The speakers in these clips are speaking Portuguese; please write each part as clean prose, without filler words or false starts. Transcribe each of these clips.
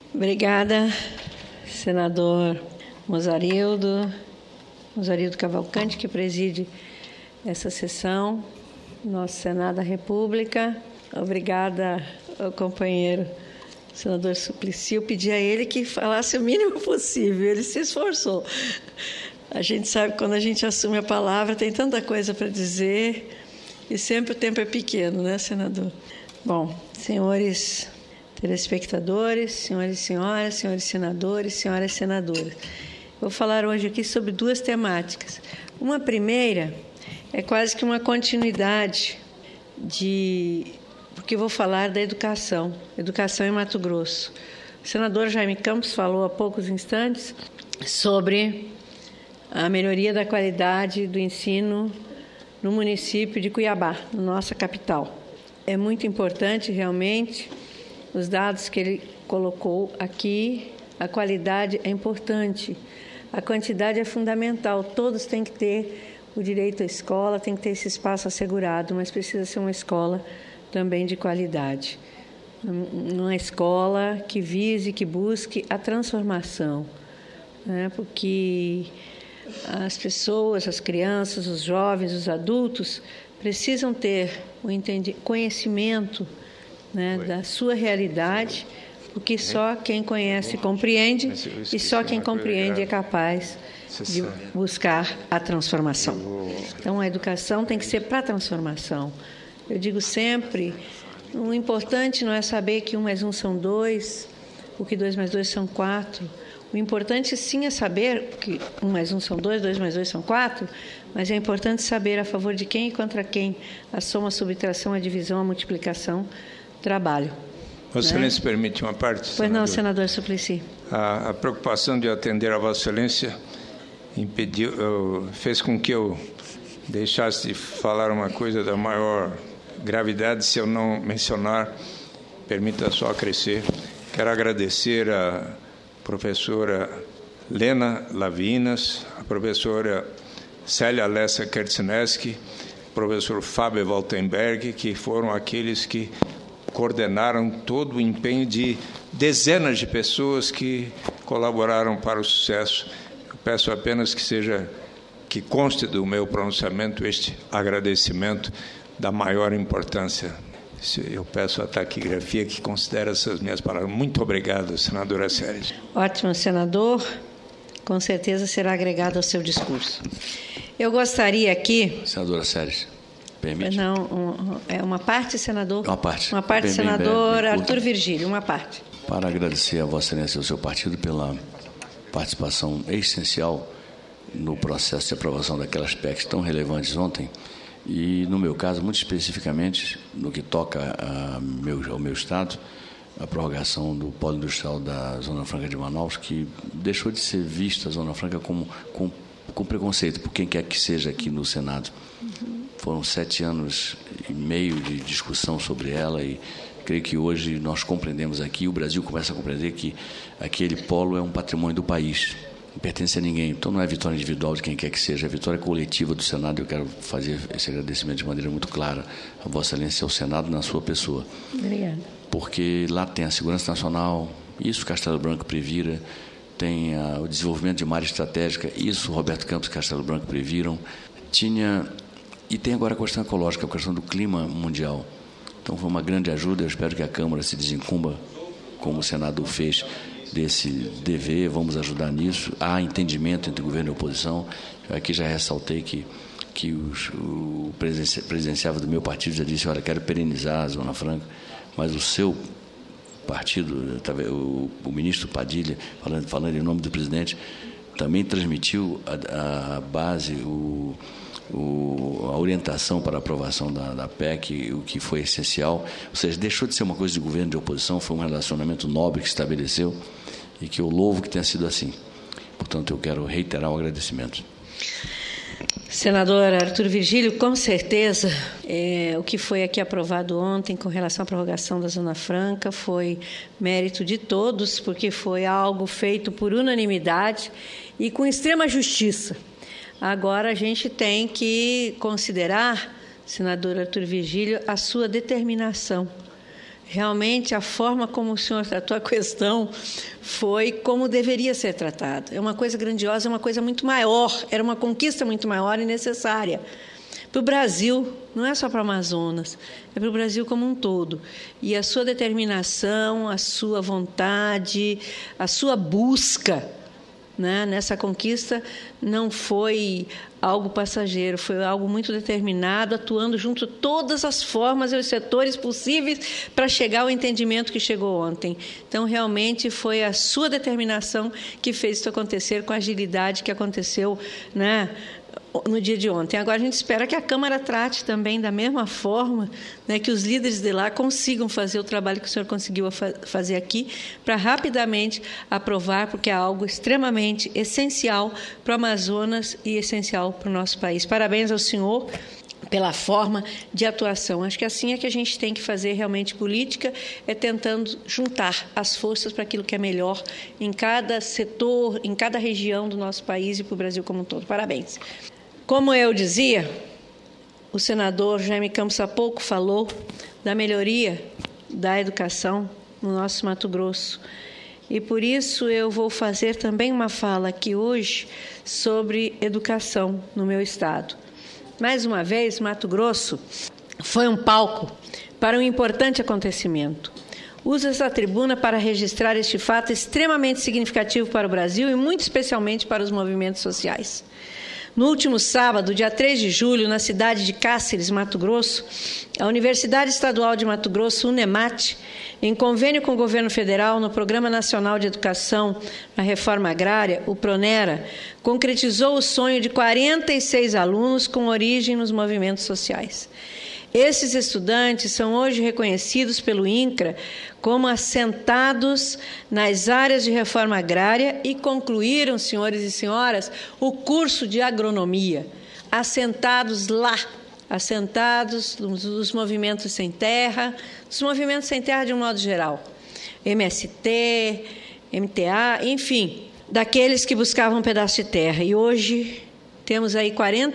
Obrigada, senador Mozarildo Cavalcante, que preside essa sessão, nosso Senado da República. Obrigada ao companheiro senador Suplicy. Eu pedi a ele que falasse o mínimo possível, ele se esforçou. A gente sabe que quando a gente assume a palavra, tem tanta coisa para dizer e sempre o tempo é pequeno, né, senador? Bom, senhores telespectadores, senhores e senhoras, senhores senadores, senhoras senadoras. Vou falar hoje aqui sobre duas temáticas. Uma primeira é quase que uma continuidade porque vou falar da educação em Mato Grosso. O senador Jaime Campos falou há poucos instantes sobre a melhoria da qualidade do ensino no município de Cuiabá, na nossa capital. É muito importante, realmente, os dados que ele colocou aqui. A qualidade é importante, a quantidade é fundamental. Todos têm que ter o direito à escola, tem que ter esse espaço assegurado, mas precisa ser uma escola também de qualidade. Uma escola que vise, que busque a transformação, né? Porque as pessoas, as crianças, os jovens, os adultos precisam ter conhecimento, né, da sua realidade, porque só quem conhece compreende, e só quem compreende é capaz de buscar a transformação. Então, a educação tem que ser para a transformação. Eu digo sempre, o importante não é saber que 1 mais 1 são 2, ou que 2 mais 2 são 4. O importante, sim, é saber que 1 mais 1 são 2, 2 mais 2 são 4, mas é importante saber a favor de quem e contra quem a soma, a subtração, a divisão, a multiplicação trabalham. Vossa Excelência, permite uma parte? Pois senador? não, senador Suplicy. A preocupação de atender a Vossa Excelência fez com que eu deixasse de falar uma coisa da maior gravidade. Se eu não mencionar, permita só acrescer. Quero agradecer a professora Lena Lavinas, a professora Célia Alessa Kertzineski, o professor Fábio Waltenberg, que foram aqueles que coordenaram todo o empenho de dezenas de pessoas que colaboraram para o sucesso. Eu peço apenas que conste do meu pronunciamento este agradecimento da maior importância. Eu peço a taquigrafia que considere essas minhas palavras. Muito obrigado, senadora Séries. Ótimo, senador. Com certeza será agregado ao seu discurso. Eu gostaria aqui... Senadora Séries, permite? Não, é uma parte, senador? Uma parte. Uma parte, senador Arthur Virgílio, uma parte. Para agradecer a Vossa Excelência e ao seu partido pela participação essencial no processo de aprovação daquelas PECs tão relevantes ontem, e, no meu caso, muito especificamente, no que toca ao meu Estado, a prorrogação do polo industrial da Zona Franca de Manaus, que deixou de ser vista a Zona Franca com preconceito por quem quer que seja aqui no Senado. Foram 7 anos e meio de discussão sobre ela e creio que hoje nós compreendemos aqui, o Brasil começa a compreender que aquele polo é um patrimônio do país, não pertence a ninguém. Então não é vitória individual de quem quer que seja, é vitória coletiva do Senado. Eu quero fazer esse agradecimento de maneira muito clara a Vossa Excelência e ao Senado na sua pessoa. Obrigada. Porque lá tem a segurança nacional, isso Castelo Branco previra, tem o desenvolvimento de uma área estratégica, isso Roberto Campos e Castelo Branco previram, e tem agora a questão ecológica, a questão do clima mundial. Então foi uma grande ajuda. Eu espero que a Câmara se desencumba, como o Senado fez, desse dever. Vamos ajudar nisso. Há entendimento entre governo e oposição. Eu aqui já ressaltei que o presidenciável do meu partido já disse: olha, quero perenizar a Zona Franca, mas o seu partido, o ministro Padilha, falando em nome do presidente, também transmitiu a base, a orientação para a aprovação da PEC, o que foi essencial. Ou seja, deixou de ser uma coisa de governo e de oposição, foi um relacionamento nobre que se estabeleceu e que eu louvo que tenha sido assim. Portanto, eu quero reiterar o agradecimento. Senador Arthur Virgílio, com certeza, o que foi aqui aprovado ontem com relação à prorrogação da Zona Franca foi mérito de todos, porque foi algo feito por unanimidade e com extrema justiça. Agora a gente tem que considerar, senador Arthur Virgílio, a sua determinação. Realmente, a forma como o senhor tratou a questão foi como deveria ser tratado. É uma coisa grandiosa, é uma coisa muito maior, era uma conquista muito maior e necessária. Para o Brasil, não é só para o Amazonas, é para o Brasil como um todo. E a sua determinação, a sua vontade, a sua busca, né, nessa conquista não foi algo passageiro, foi algo muito determinado, atuando junto de todas as formas e os setores possíveis para chegar ao entendimento que chegou ontem. Então, realmente, foi a sua determinação que fez isso acontecer com a agilidade que aconteceu, né, no dia de ontem. Agora, a gente espera que a Câmara trate também da mesma forma, né, que os líderes de lá consigam fazer o trabalho que o senhor conseguiu fazer aqui, para rapidamente aprovar, porque é algo extremamente essencial para o Amazonas e essencial para o nosso país. Parabéns ao senhor pela forma de atuação. Acho que assim é que a gente tem que fazer realmente política, é tentando juntar as forças para aquilo que é melhor em cada setor, em cada região do nosso país e para o Brasil como um todo. Parabéns. Como eu dizia, o senador Jaime Campos há pouco falou da melhoria da educação no nosso Mato Grosso. E por isso eu vou fazer também uma fala aqui hoje sobre educação no meu estado. Mais uma vez, Mato Grosso foi um palco para um importante acontecimento. Uso essa tribuna para registrar este fato extremamente significativo para o Brasil e muito especialmente para os movimentos sociais. No último sábado, dia 3 de julho, na cidade de Cáceres, Mato Grosso, a Universidade Estadual de Mato Grosso, UNEMAT, em convênio com o governo federal no Programa Nacional de Educação na Reforma Agrária, o PRONERA, concretizou o sonho de 46 alunos com origem nos movimentos sociais. Esses estudantes são hoje reconhecidos pelo INCRA como assentados nas áreas de reforma agrária e concluíram, senhores e senhoras, o curso de agronomia, assentados lá, assentados dos movimentos sem terra, dos movimentos sem terra de um modo geral, MST, MTA, enfim, daqueles que buscavam um pedaço de terra. E hoje temos aí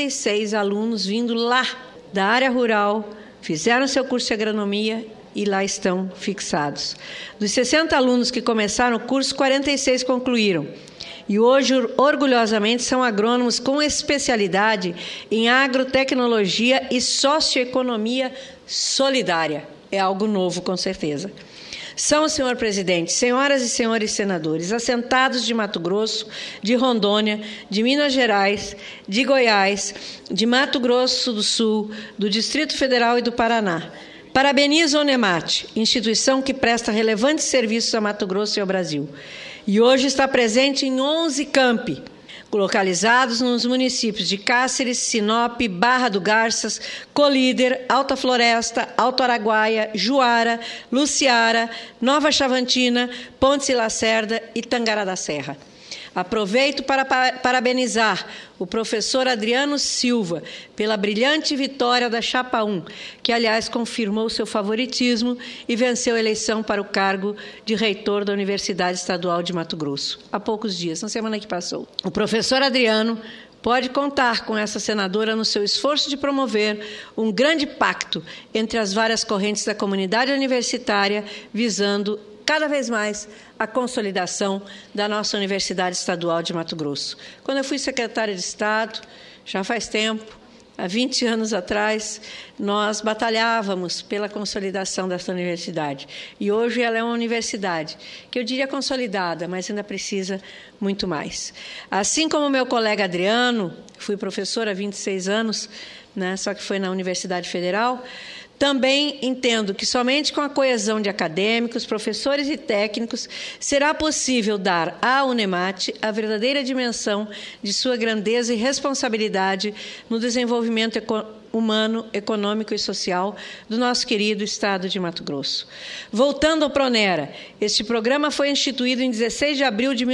46 alunos vindo lá da área rural, fizeram seu curso de agronomia e lá estão fixados. Dos 60 alunos que começaram o curso, 46 concluíram. E hoje, orgulhosamente, são agrônomos com especialidade em agrotecnologia e socioeconomia solidária. É algo novo, com certeza. São, senhor presidente, senhoras e senhores senadores, assentados de Mato Grosso, de Rondônia, de Minas Gerais, de Goiás, de Mato Grosso do Sul, do Distrito Federal e do Paraná. Parabenizo a UNEMAT, instituição que presta relevantes serviços a Mato Grosso e ao Brasil. E hoje está presente em 11 campi, localizados nos municípios de Cáceres, Sinop, Barra do Garças, Colíder, Alta Floresta, Alto Araguaia, Juara, Luciara, Nova Chavantina, Pontes e Lacerda e Tangará da Serra. Aproveito para parabenizar o professor Adriano Silva pela brilhante vitória da Chapa 1, que, aliás, confirmou seu favoritismo e venceu a eleição para o cargo de reitor da Universidade Estadual de Mato Grosso, há poucos dias, na semana que passou. O professor Adriano pode contar com essa senadora no seu esforço de promover um grande pacto entre as várias correntes da comunidade universitária, visando cada vez mais a consolidação da nossa Universidade Estadual de Mato Grosso. Quando eu fui secretária de Estado, já faz tempo, há 20 anos atrás, nós batalhávamos pela consolidação dessa universidade. E hoje ela é uma universidade que eu diria consolidada, mas ainda precisa muito mais. Assim como meu colega Adriano, fui professora há 26 anos, né, só que foi na Universidade Federal, também entendo que somente com a coesão de acadêmicos, professores e técnicos será possível dar à UNEMAT a verdadeira dimensão de sua grandeza e responsabilidade no desenvolvimento humano, econômico e social do nosso querido Estado de Mato Grosso. Voltando ao PRONERA, este programa foi instituído em 16 de abril de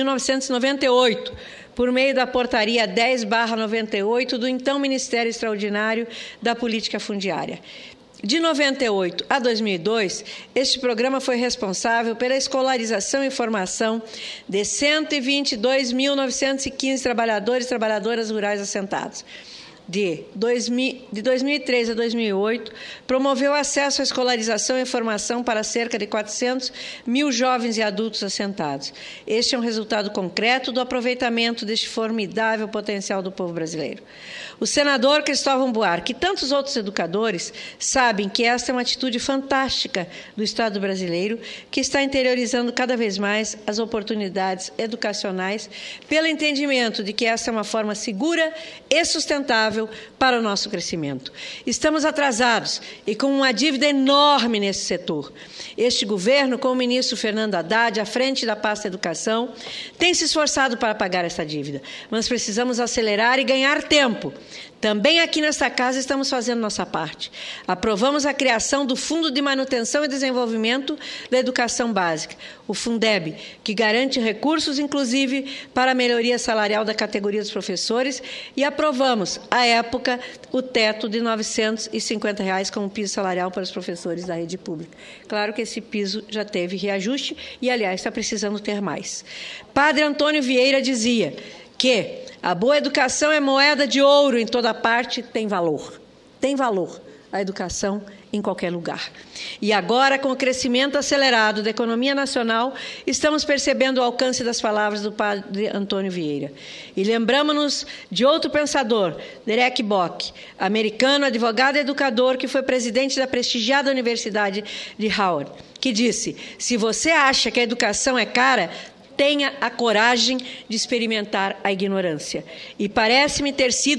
1998, por meio da Portaria 10/98 do então Ministério Extraordinário da Política Fundiária. De 98 a 2002, este programa foi responsável pela escolarização e formação de 122.915 trabalhadores e trabalhadoras rurais assentados. de 2003 a 2008, promoveu acesso à escolarização e formação para cerca de 400 mil jovens e adultos assentados. Este é um resultado concreto do aproveitamento deste formidável potencial do povo brasileiro. O senador Cristóvão Buarque e tantos outros educadores sabem que esta é uma atitude fantástica do Estado brasileiro, que está interiorizando cada vez mais as oportunidades educacionais, pelo entendimento de que esta é uma forma segura e sustentável para o nosso crescimento. Estamos atrasados e com uma dívida enorme nesse setor. Este governo, com o ministro Fernando Haddad à frente da pasta Educação, tem se esforçado para pagar essa dívida, mas precisamos acelerar e ganhar tempo. Também aqui nesta casa estamos fazendo nossa parte. Aprovamos a criação do Fundo de Manutenção e Desenvolvimento da Educação Básica, o Fundeb, que garante recursos, inclusive, para a melhoria salarial da categoria dos professores, e aprovamos, à época, o teto de R$ 950 como piso salarial para os professores da rede pública. Claro que esse piso já teve reajuste e, aliás, está precisando ter mais. Padre Antônio Vieira dizia que a boa educação é moeda de ouro em toda parte, tem valor. Tem valor a educação em qualquer lugar. E agora, com o crescimento acelerado da economia nacional, estamos percebendo o alcance das palavras do padre Antônio Vieira. E lembramos-nos de outro pensador, Derek Bock, americano, advogado e educador, que foi presidente da prestigiada Universidade de Howard, que disse: se você acha que a educação é cara, tenha a coragem de experimentar a ignorância. E parece-me ter sido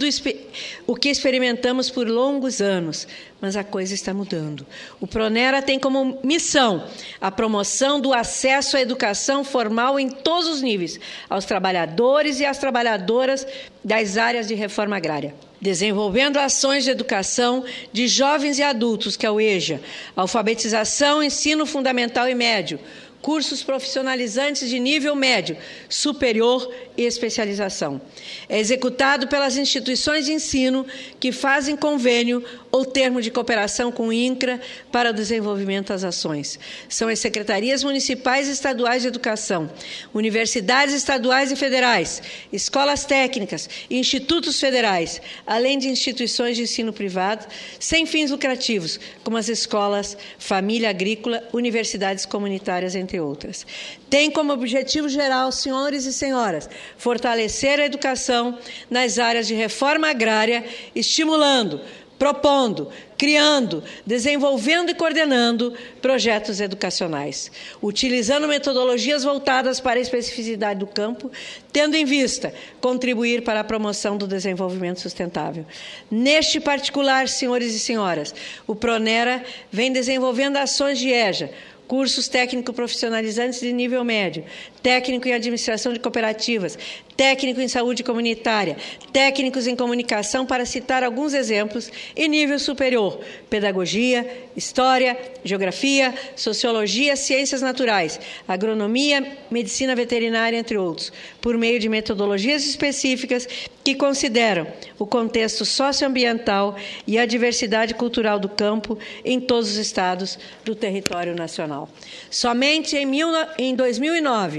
o que experimentamos por longos anos, mas a coisa está mudando. O Pronera tem como missão a promoção do acesso à educação formal em todos os níveis, aos trabalhadores e às trabalhadoras das áreas de reforma agrária, desenvolvendo ações de educação de jovens e adultos, que é o EJA, alfabetização, ensino fundamental e médio, cursos profissionalizantes de nível médio, superior e especialização. É executado pelas instituições de ensino que fazem convênio ou termo de cooperação com o INCRA para o desenvolvimento das ações. São as secretarias municipais e estaduais de educação, universidades estaduais e federais, escolas técnicas e institutos federais, além de instituições de ensino privado, sem fins lucrativos, como as escolas, família agrícola, universidades comunitárias, entre outras. Tem como objetivo geral, senhores e senhoras, fortalecer a educação nas áreas de reforma agrária, estimulando, propondo, criando, desenvolvendo e coordenando projetos educacionais, utilizando metodologias voltadas para a especificidade do campo, tendo em vista contribuir para a promoção do desenvolvimento sustentável. Neste particular, senhores e senhoras, o Pronera vem desenvolvendo ações de EJA, cursos técnico-profissionalizantes de nível médio, técnico em administração de cooperativas, técnico em saúde comunitária, técnicos em comunicação, para citar alguns exemplos, e nível superior, pedagogia, história, geografia, sociologia, ciências naturais, agronomia, medicina veterinária, entre outros, por meio de metodologias específicas que consideram o contexto socioambiental e a diversidade cultural do campo em todos os estados do território nacional. Somente em 2009,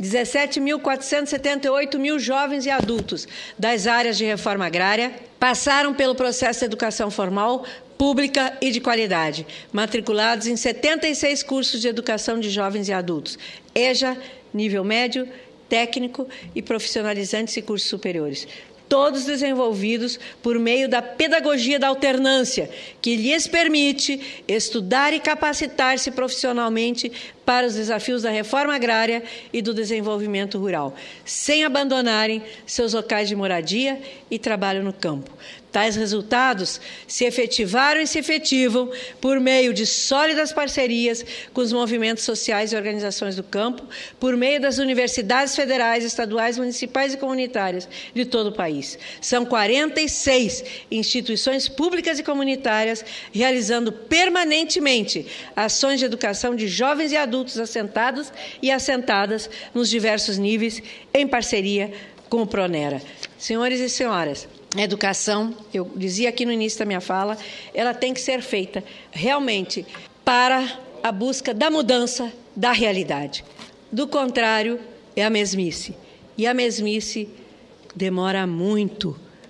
17.478 jovens e adultos das áreas de reforma agrária passaram pelo processo de educação formal, pública e de qualidade, matriculados em 76 cursos de educação de jovens e adultos, EJA, nível médio, técnico e profissionalizantes e cursos superiores, todos desenvolvidos por meio da pedagogia da alternância, que lhes permite estudar e capacitar-se profissionalmente para os desafios da reforma agrária e do desenvolvimento rural, sem abandonarem seus locais de moradia e trabalho no campo. Tais resultados se efetivaram e se efetivam por meio de sólidas parcerias com os movimentos sociais e organizações do campo, por meio das universidades federais, estaduais, municipais e comunitárias de todo o país. São 46 instituições públicas e comunitárias realizando permanentemente ações de educação de jovens e adultos assentados e assentadas nos diversos níveis, em parceria com o Pronera. Senhores e senhoras, a educação, eu dizia aqui no início da minha fala, ela tem que ser feita realmente para a busca da mudança da realidade. Do contrário, é a mesmice. E a mesmice demora muito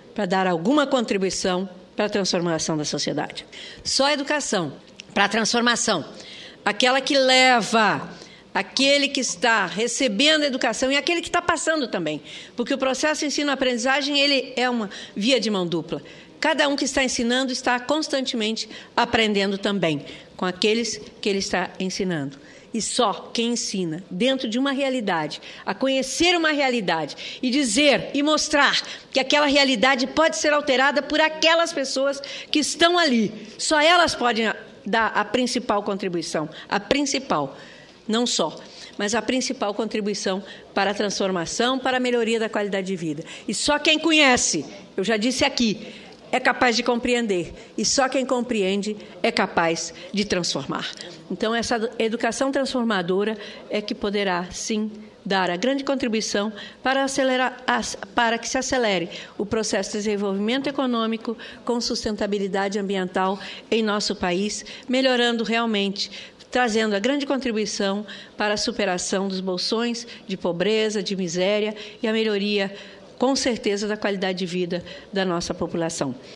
para dar alguma contribuição para a transformação da sociedade. Só a educação para a transformação, aquela que leva aquele que está recebendo a educação e aquele que está passando também, porque o processo de ensino-aprendizagem ele é uma via de mão dupla. Cada um que está ensinando está constantemente aprendendo também com aqueles que ele está ensinando. E só quem ensina dentro de uma realidade, a conhecer uma realidade e dizer e mostrar que aquela realidade pode ser alterada por aquelas pessoas que estão ali. Só elas podem dar a principal contribuição, a principal, não só, mas a principal contribuição para a transformação, para a melhoria da qualidade de vida. E só quem conhece, eu já disse aqui, é capaz de compreender, e só quem compreende é capaz de transformar. Então, essa educação transformadora é que poderá, sim, dar a grande contribuição para que se acelere o processo de desenvolvimento econômico com sustentabilidade ambiental em nosso país, melhorando realmente, trazendo a grande contribuição para a superação dos bolsões de pobreza, de miséria e a melhoria, com certeza, da qualidade de vida da nossa população.